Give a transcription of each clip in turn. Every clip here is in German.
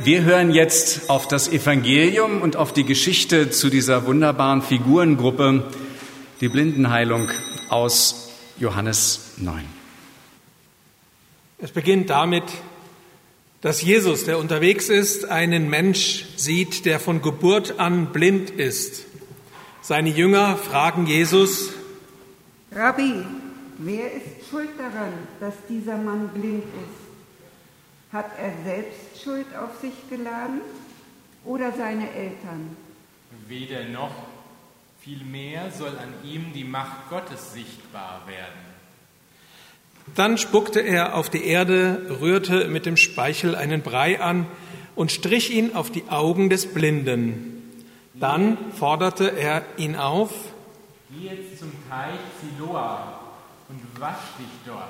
Wir hören jetzt auf das Evangelium und auf die Geschichte zu dieser wunderbaren Figurengruppe, die Blindenheilung aus Johannes 9. Es beginnt damit, dass Jesus, der unterwegs ist, einen Mensch sieht, der von Geburt an blind ist. Seine Jünger fragen Jesus: Rabbi, wer ist schuld daran, dass dieser Mann blind ist? Hat er selbst Schuld auf sich geladen oder seine Eltern? Weder noch, vielmehr soll an ihm die Macht Gottes sichtbar werden. Dann spuckte er auf die Erde, rührte mit dem Speichel einen Brei an und strich ihn auf die Augen des Blinden. Dann forderte er ihn auf: Geh jetzt zum Teich Siloa und wasch dich dort.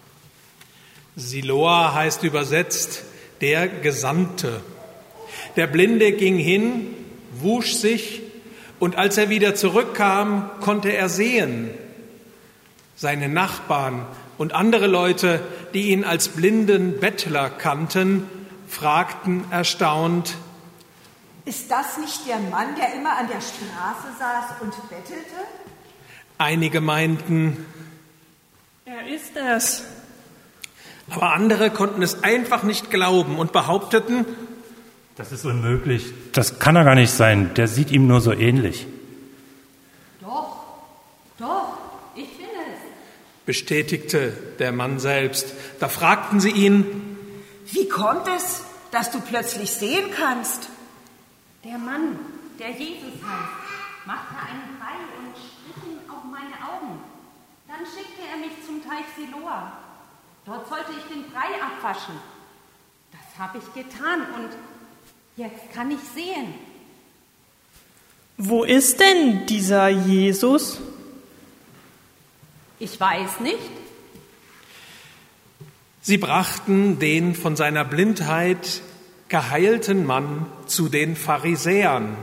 Siloa heißt übersetzt der Gesandte. Der Blinde ging hin, wusch sich, und als er wieder zurückkam, konnte er sehen. Seine Nachbarn und andere Leute, die ihn als blinden Bettler kannten, fragten erstaunt: Ist das nicht der Mann, der immer an der Straße saß und bettelte? Einige meinten: Er ist es. Aber andere konnten es einfach nicht glauben und behaupteten: Das ist unmöglich. Das kann er gar nicht sein. Der sieht ihm nur so ähnlich. Doch, ich bin es, bestätigte der Mann selbst. Da fragten sie ihn: Wie kommt es, dass du plötzlich sehen kannst? der Mann, der Jesus heißt, machte einen Brei und strich ihn auf meine Augen. Dann schickte er mich zum Teich Siloa. Dort sollte ich den Brei abwaschen. Das habe ich getan und jetzt kann ich sehen. Wo ist denn dieser Jesus? Ich weiß nicht. Sie brachten den von seiner Blindheit geheilten Mann zu den Pharisäern.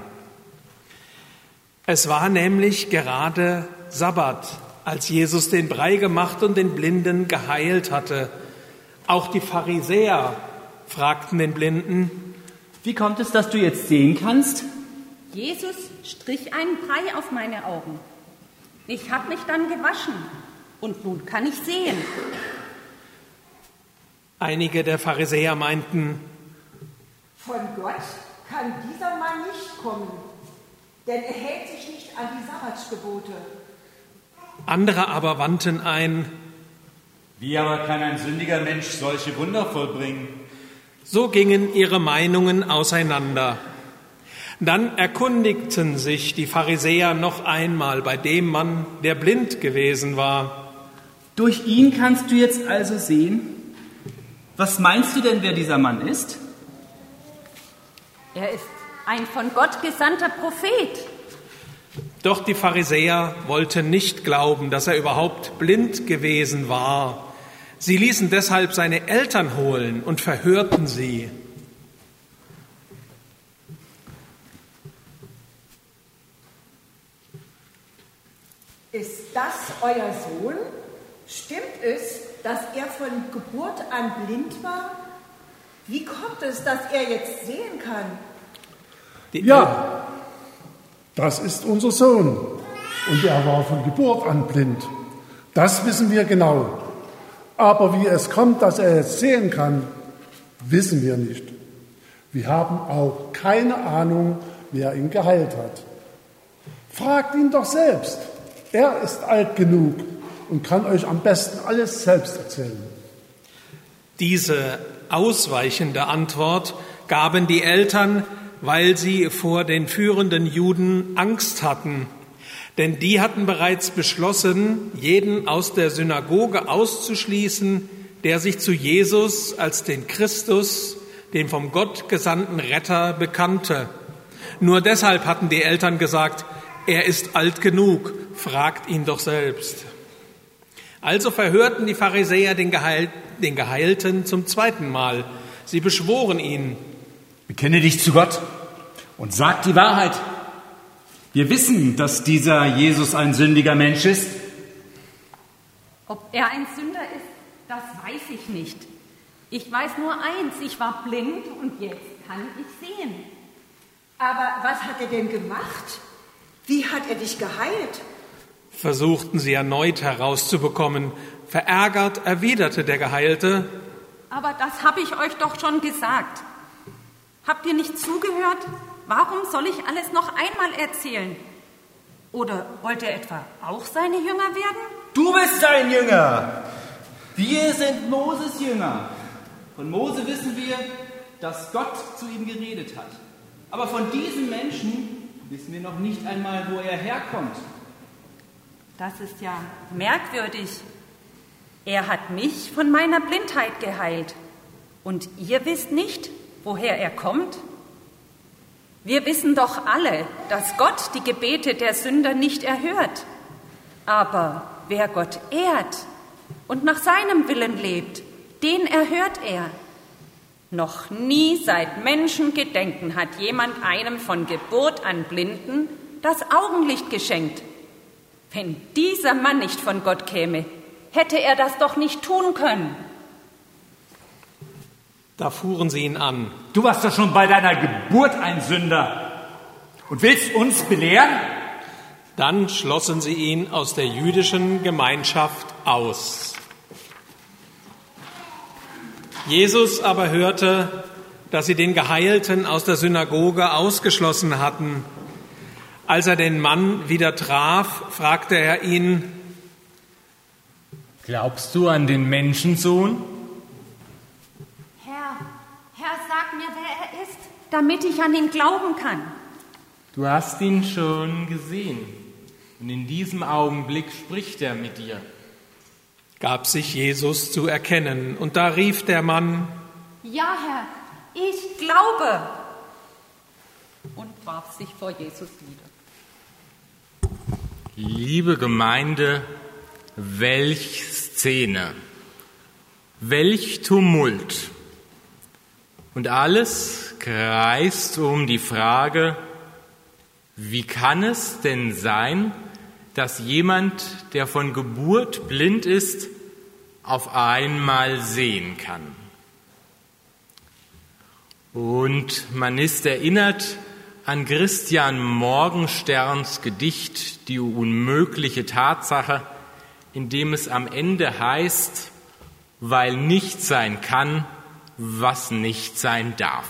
Es war nämlich gerade Sabbat, als Jesus den Brei gemacht und den Blinden geheilt hatte. Auch die Pharisäer fragten den Blinden: Wie kommt es, dass du jetzt sehen kannst? Jesus strich einen Brei auf meine Augen. Ich habe mich dann gewaschen und nun kann ich sehen. Einige der Pharisäer meinten: Von Gott kann dieser Mann nicht kommen, denn er hält sich nicht an die Sabbatgebote. Andere aber wandten ein: Wie aber kann ein sündiger Mensch solche Wunder vollbringen? So gingen ihre Meinungen auseinander. Dann erkundigten sich die Pharisäer noch einmal bei dem Mann, der blind gewesen war. Durch ihn kannst du jetzt also sehen? Was meinst du denn, wer dieser Mann ist? Er ist ein von Gott gesandter Prophet. Doch die Pharisäer wollten nicht glauben, dass er überhaupt blind gewesen war. Sie ließen deshalb seine Eltern holen und verhörten sie. Ist das euer Sohn? Stimmt es, dass er von Geburt an blind war? Wie kommt es, dass er jetzt sehen kann? Ja, das ist unser Sohn. Und er war von Geburt an blind. Das wissen wir genau. Aber wie es kommt, dass er jetzt sehen kann, wissen wir nicht. Wir haben auch keine Ahnung, wer ihn geheilt hat. Fragt ihn doch selbst. Er ist alt genug und kann euch am besten alles selbst erzählen. Diese ausweichende Antwort gaben die Eltern, weil sie vor den führenden Juden Angst hatten. Denn die hatten bereits beschlossen, jeden aus der Synagoge auszuschließen, der sich zu Jesus als den Christus, den vom Gott gesandten Retter, bekannte. Nur deshalb hatten die Eltern gesagt: Er ist alt genug, fragt ihn doch selbst. Also verhörten die Pharisäer den Geheilten zum zweiten Mal. Sie beschworen ihn: Bekenne dich zu Gott und sag die Wahrheit. Wir wissen, dass dieser Jesus ein sündiger Mensch ist. Ob er ein Sünder ist, das weiß ich nicht. Ich weiß nur eins: Ich war blind und jetzt kann ich sehen. Aber was hat er denn gemacht? Wie hat er dich geheilt? Versuchten sie erneut herauszubekommen. Verärgert erwiderte der Geheilte: Aber das habe ich euch doch schon gesagt. Habt ihr nicht zugehört? Warum soll ich alles noch einmal erzählen? Oder wollt ihr etwa auch seine Jünger werden? Du bist sein Jünger. Wir sind Moses Jünger. Von Mose wissen wir, dass Gott zu ihm geredet hat. Aber von diesem Menschen wissen wir noch nicht einmal, wo er herkommt. Das ist ja merkwürdig. Er hat mich von meiner Blindheit geheilt. Und ihr wisst nicht, woher er kommt? Wir wissen doch alle, dass Gott die Gebete der Sünder nicht erhört. Aber wer Gott ehrt und nach seinem Willen lebt, den erhört er. Noch nie seit Menschengedenken hat jemand einem von Geburt an Blinden das Augenlicht geschenkt. Wenn dieser Mann nicht von Gott käme, hätte er das doch nicht tun können. Da fuhren sie ihn an. Du warst doch schon bei deiner Geburt ein Sünder und willst uns belehren? Dann schlossen sie ihn aus der jüdischen Gemeinschaft aus. Jesus aber hörte, dass sie den Geheilten aus der Synagoge ausgeschlossen hatten. Als er den Mann wieder traf, fragte er ihn: Glaubst du an den Menschensohn? Herr, sag mir, wer er ist, damit ich an ihn glauben kann. Du hast ihn schon gesehen und in diesem Augenblick spricht er mit dir. Gab sich Jesus zu erkennen, und da rief der Mann: Ja, Herr, ich glaube, und warf sich vor Jesus nieder. Liebe Gemeinde, welch Szene, welch Tumult. Und alles kreist um die Frage, wie kann es denn sein, dass jemand, der von Geburt blind ist, auf einmal sehen kann? Und man ist erinnert an Christian Morgensterns Gedicht Die unmögliche Tatsache, in dem es am Ende heißt, weil nicht sein kann, was nicht sein darf.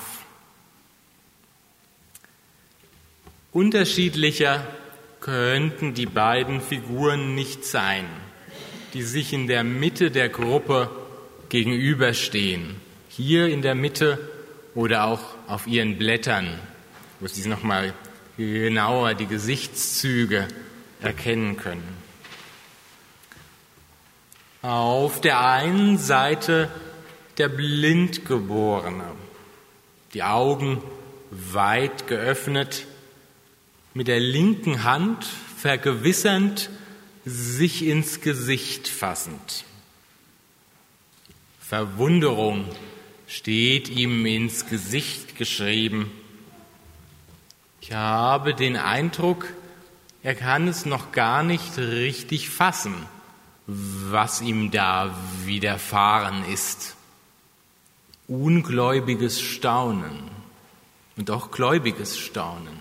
Unterschiedlicher könnten die beiden Figuren nicht sein, die sich in der Mitte der Gruppe gegenüberstehen. Hier in der Mitte oder auch auf ihren Blättern, wo Sie nochmal genauer die Gesichtszüge erkennen können. Auf der einen Seite der Blindgeborene, die Augen weit geöffnet, mit der linken Hand vergewissernd, sich ins Gesicht fassend. Verwunderung steht ihm ins Gesicht geschrieben. Ich habe den Eindruck, er kann es noch gar nicht richtig fassen, was ihm da widerfahren ist. Ungläubiges Staunen und auch gläubiges Staunen.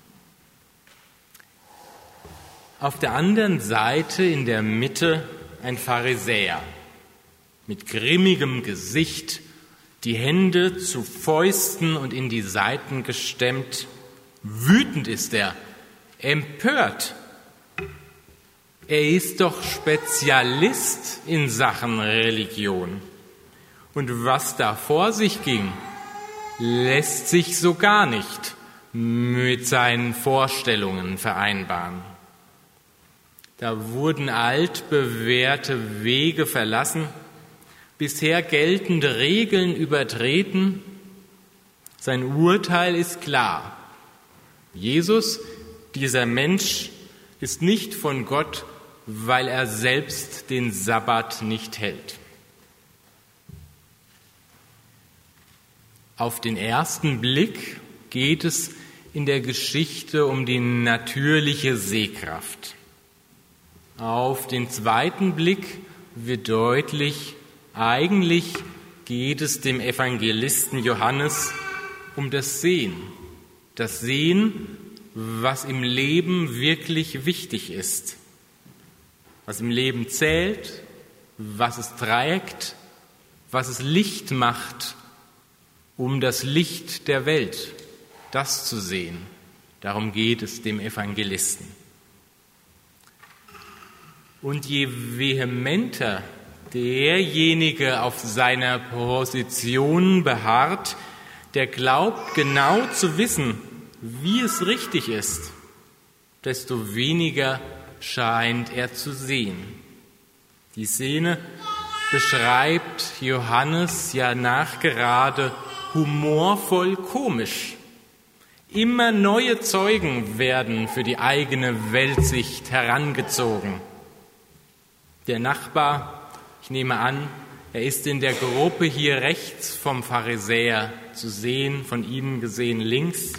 Auf der anderen Seite in der Mitte ein Pharisäer mit grimmigem Gesicht, die Hände zu Fäusten und in die Seiten gestemmt. Wütend ist er, empört. Er ist doch Spezialist in Sachen Religion. Und was da vor sich ging, lässt sich so gar nicht mit seinen Vorstellungen vereinbaren. Da wurden altbewährte Wege verlassen, bisher geltende Regeln übertreten. Sein Urteil ist klar. Jesus, dieser Mensch, ist nicht von Gott, weil er selbst den Sabbat nicht hält. Auf den ersten Blick geht es in der Geschichte um die natürliche Sehkraft. Auf den zweiten Blick wird deutlich, eigentlich geht es dem Evangelisten Johannes um das Sehen, was im Leben wirklich wichtig ist, was im Leben zählt, was es trägt, was es Licht macht, um das Licht der Welt, das zu sehen. Darum geht es dem Evangelisten. Und je vehementer derjenige auf seiner Position beharrt, der glaubt genau zu wissen, wie es richtig ist, desto weniger scheint er zu sehen. Die Szene beschreibt Johannes ja nachgerade humorvoll komisch. Immer neue Zeugen werden für die eigene Weltsicht herangezogen. Der Nachbar, ich nehme an, er ist in der Gruppe hier rechts vom Pharisäer zu sehen, von Ihnen gesehen links.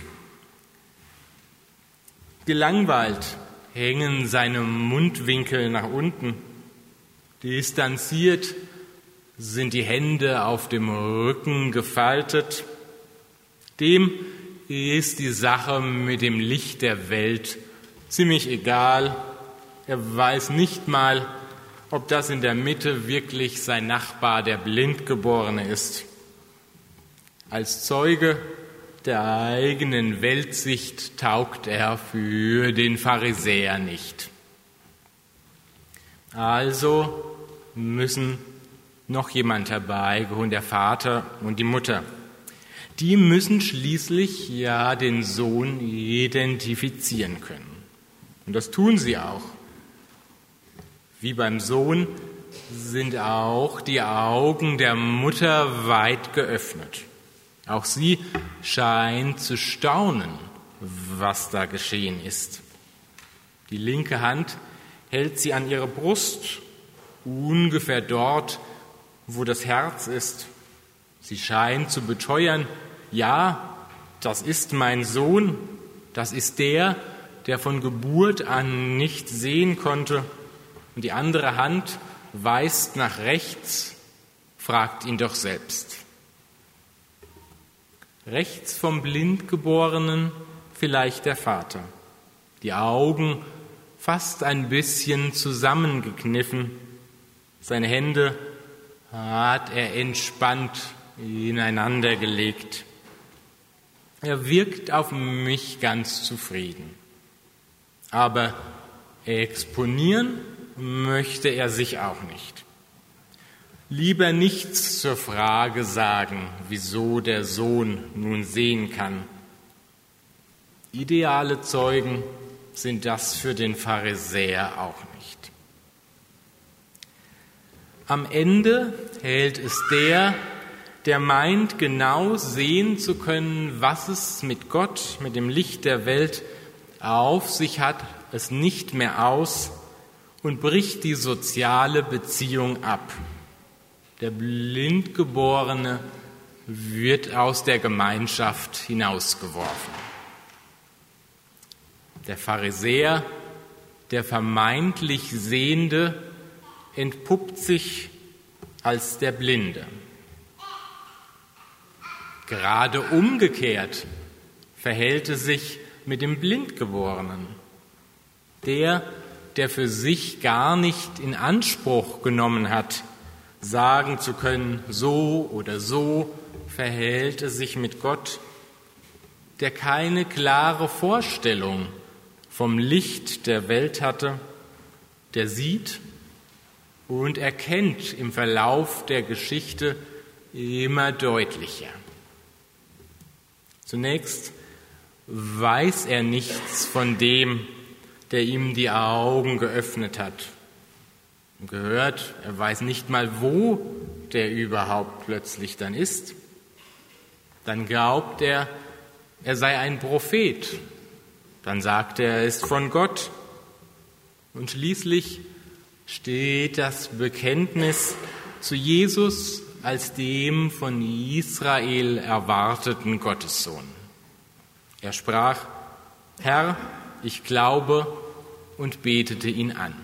Gelangweilt hängen seine Mundwinkel nach unten. Distanziert sind die Hände auf dem Rücken gefaltet. Dem ist die Sache mit dem Licht der Welt ziemlich egal. Er weiß nicht mal, ob das in der Mitte wirklich sein Nachbar, der Blindgeborene ist. Als Zeuge der eigenen Weltsicht taugt er für den Pharisäer nicht. Also müssen noch jemand herbeigeholt, der Vater und die Mutter. Die müssen schließlich ja den Sohn identifizieren können. Und das tun sie auch. Wie beim Sohn sind auch die Augen der Mutter weit geöffnet. Auch sie scheint zu staunen, was da geschehen ist. Die linke Hand hält sie an ihre Brust, ungefähr dort, wo das Herz ist. Sie scheint zu beteuern, ja, das ist mein Sohn, das ist der von Geburt an nicht sehen konnte. Und die andere Hand weist nach rechts, fragt ihn doch selbst. Rechts vom Blindgeborenen vielleicht der Vater, die Augen fast ein bisschen zusammengekniffen, seine Hände hat er entspannt ineinander gelegt. Er wirkt auf mich ganz zufrieden, aber exponieren möchte er sich auch nicht. Lieber nichts zur Frage sagen, wieso der Sohn nun sehen kann. Ideale Zeugen sind das für den Pharisäer auch nicht. Am Ende hält es der meint, genau sehen zu können, was es mit Gott, mit dem Licht der Welt auf sich hat, es nicht mehr aus und bricht die soziale Beziehung ab. Der Blindgeborene wird aus der Gemeinschaft hinausgeworfen. Der Pharisäer, der vermeintlich Sehende, entpuppt sich als der Blinde. Gerade umgekehrt verhält es sich mit dem Blindgeborenen. Der für sich gar nicht in Anspruch genommen hat, sagen zu können, so oder so verhält es sich mit Gott, der keine klare Vorstellung vom Licht der Welt hatte, der sieht und erkennt im Verlauf der Geschichte immer deutlicher. Zunächst weiß er nichts von dem, der ihm die Augen geöffnet hat. Gehört, er weiß nicht mal, wo der überhaupt plötzlich dann ist. Dann glaubt er sei ein Prophet. Dann sagt er ist von Gott. Und schließlich steht das Bekenntnis zu Jesus als dem von Israel erwarteten Gottessohn. Er sprach, Herr, ich glaube, und betete ihn an.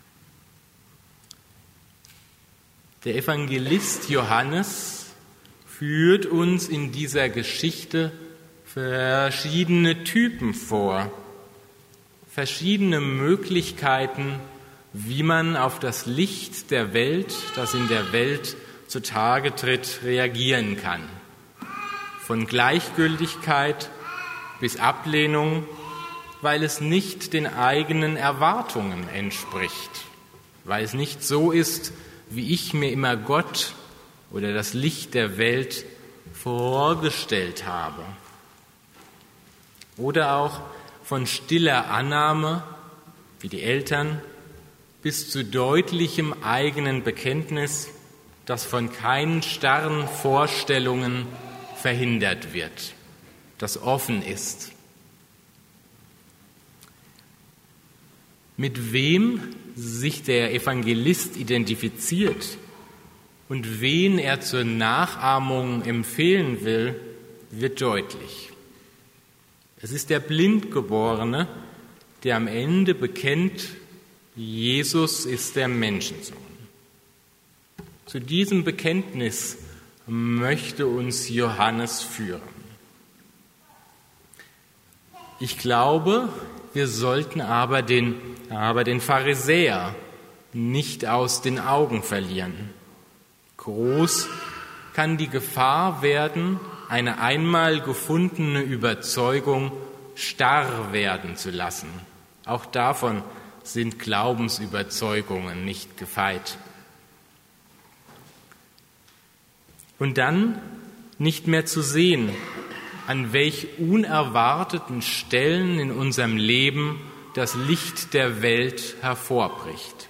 Der Evangelist Johannes führt uns in dieser Geschichte verschiedene Typen vor, verschiedene Möglichkeiten, wie man auf das Licht der Welt, das in der Welt zutage tritt, reagieren kann. Von Gleichgültigkeit bis Ablehnung, weil es nicht den eigenen Erwartungen entspricht, weil es nicht so ist, wie ich mir immer Gott oder das Licht der Welt vorgestellt habe. Oder auch von stiller Annahme, wie die Eltern, bis zu deutlichem eigenen Bekenntnis, das von keinen starren Vorstellungen verhindert wird, das offen ist. Mit wem sich der Evangelist identifiziert und wen er zur Nachahmung empfehlen will, wird deutlich. Es ist der Blindgeborene, der am Ende bekennt, Jesus ist der Menschensohn. Zu diesem Bekenntnis möchte uns Johannes führen. Ich glaube, wir sollten aber den Pharisäer nicht aus den Augen verlieren. Groß kann die Gefahr werden, eine einmal gefundene Überzeugung starr werden zu lassen. Auch davon sind Glaubensüberzeugungen nicht gefeit. Und dann nicht mehr zu sehen, an welch unerwarteten Stellen in unserem Leben das Licht der Welt hervorbricht.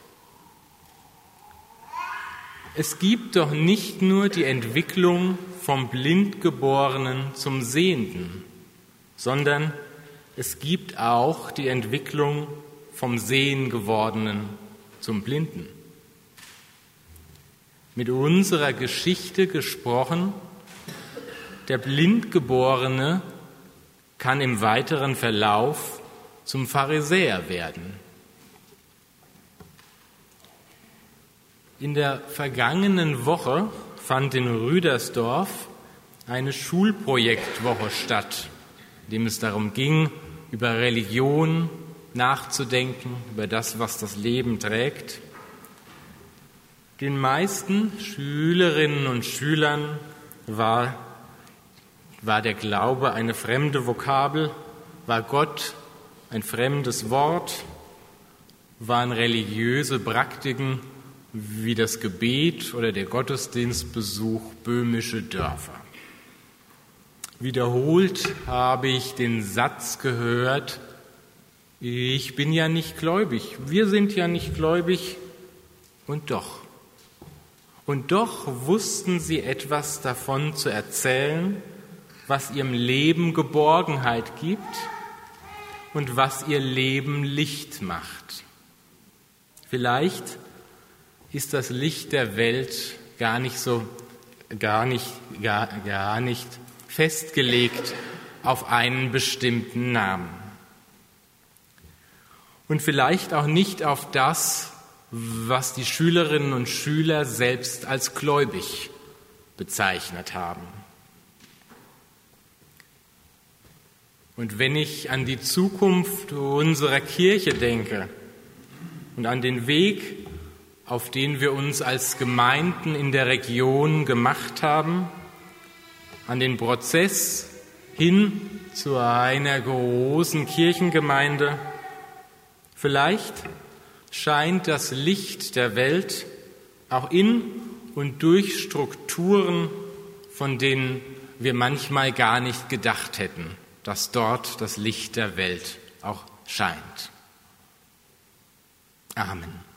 Es gibt doch nicht nur die Entwicklung vom Blindgeborenen zum Sehenden, sondern es gibt auch die Entwicklung vom Sehengewordenen zum Blinden. Mit unserer Geschichte gesprochen, der Blindgeborene kann im weiteren Verlauf zum Pharisäer werden. In der vergangenen Woche fand in Rüdersdorf eine Schulprojektwoche statt, in dem es darum ging, über Religion nachzudenken, über das, was das Leben trägt. Den meisten Schülerinnen und Schülern war der Glaube eine fremde Vokabel, war Gott ein fremdes Wort, waren religiöse Praktiken wie das Gebet oder der Gottesdienstbesuch böhmische Dörfer. Wiederholt habe ich den Satz gehört, ich bin ja nicht gläubig, wir sind ja nicht gläubig, und doch wussten sie etwas davon zu erzählen, was ihrem Leben Geborgenheit gibt und was ihr Leben Licht macht. Vielleicht ist das Licht der Welt gar nicht festgelegt auf einen bestimmten Namen. Und vielleicht auch nicht auf das, was die Schülerinnen und Schüler selbst als gläubig bezeichnet haben. Und wenn ich an die Zukunft unserer Kirche denke und an den Weg, auf den wir uns als Gemeinden in der Region gemacht haben, an den Prozess hin zu einer großen Kirchengemeinde, vielleicht scheint das Licht der Welt auch in und durch Strukturen, von denen wir manchmal gar nicht gedacht hätten, dass dort das Licht der Welt auch scheint. Amen.